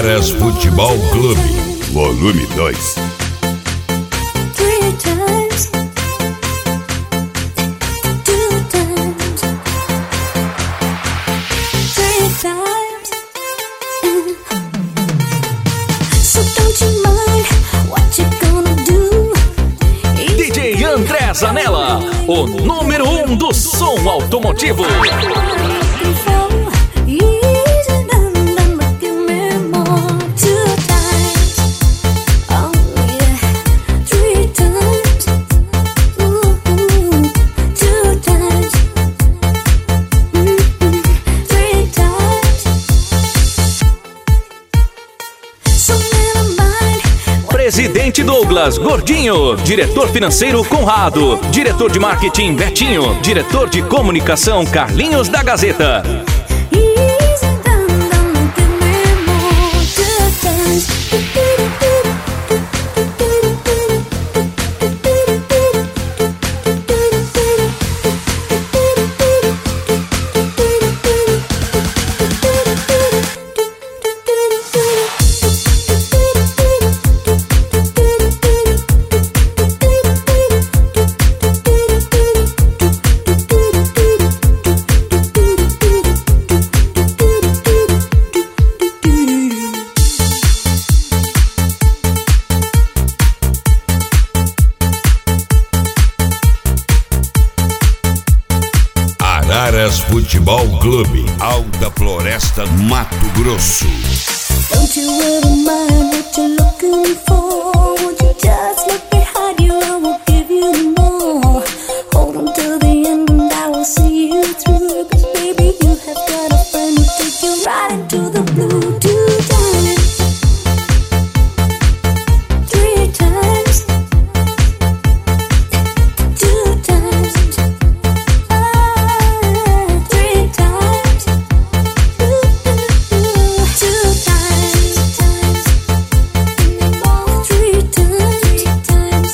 Araras Futebol Clube, Volume 2. DJ André Zanella, o número 1 do som automotivo. Presidente Douglas Gordinho, diretor financeiro Conrado, diretor de marketing Betinho, diretor de comunicação Carlinhos da Gazeta. Araras Futebol Clube, Alta Floresta, Mato Grosso. Don't you ever mind what you're looking for? Won't you just look behind you? I will give you more. Hold on till the end and I will see you through. 'Cause baby, you have got a friend who'll take you right into the blue. 2 times, 3 times, 2 times, 3 times, 2 times, 3 times,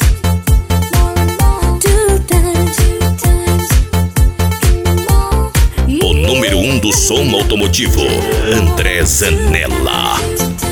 O número 1 do som automotivo, André Zanella.